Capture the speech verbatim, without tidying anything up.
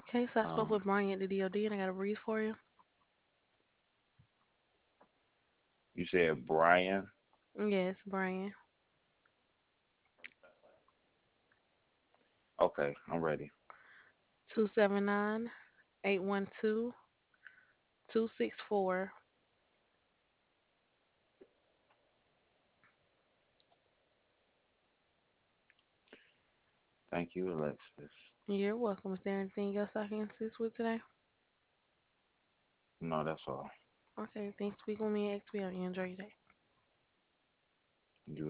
Okay, so I spoke Um, with Brian at the D O D and I got a breeze for you. you said Brian. Yes, Brian. Okay, I'm ready. Two seven nine eight one two two six four. Thank you, Alexis. You're welcome. Is there anything else I can assist with today? No, that's all. Okay, thanks for speaking with me at X P O. You enjoy your day. You